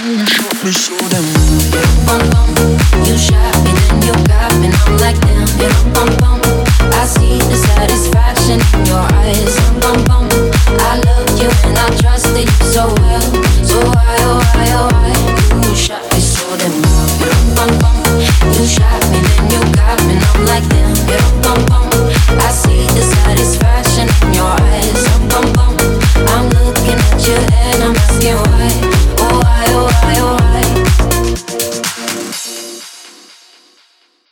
me so damn. Bum bum, you shot me, then you got me, and I'm like damn. Bum bum, I see the satisfaction in your eyes. Bum bum, I loved you and I trusted you so well. So why, oh why, oh why? You shot me so damn. Bum bum, you shot me.